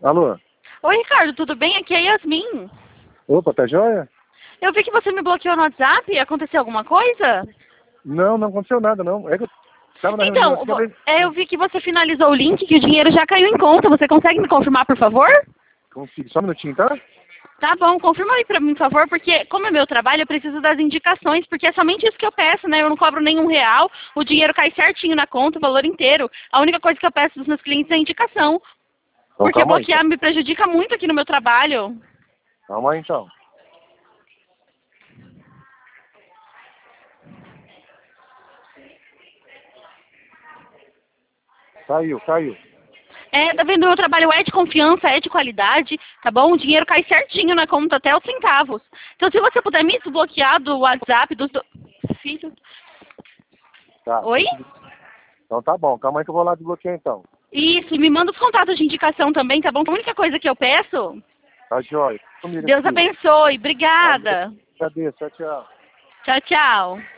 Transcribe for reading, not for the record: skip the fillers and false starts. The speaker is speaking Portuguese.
Alô? Oi, Ricardo, tudo bem? Aqui é a Yasmin. Opa, tá joia? Eu vi que você me bloqueou no WhatsApp. Aconteceu alguma coisa? Não, não aconteceu nada, não. É que eu tava na reunião Então, aqui, acabei... eu vi que você finalizou o link, que o dinheiro já caiu em conta. Você consegue me confirmar, por favor? Consigo. Só um minutinho, tá? Tá bom, confirma aí pra mim, por favor, porque como é meu trabalho, eu preciso das indicações, porque é somente isso que eu peço, né? Eu não cobro nenhum real, o dinheiro cai certinho na conta, o valor inteiro. A única coisa que eu peço dos meus clientes é indicação, Então porque calma aí. bloquear me prejudica muito aqui no meu trabalho. Calma aí, então. Caiu. É, tá vendo? O meu trabalho é de confiança, é de qualidade, tá bom? O dinheiro cai certinho na conta, até os centavos. Então, se você puder me desbloquear do WhatsApp, dos... Filho... Tá. Oi? Então tá bom. Calma aí que eu vou lá desbloquear, então. Isso, e me manda os contatos de indicação também, tá bom? A única coisa que eu peço... Tá joia. Comigo Deus aqui. abençoe. Obrigada. Agradeço. Tchau, tchau. Tchau, tchau.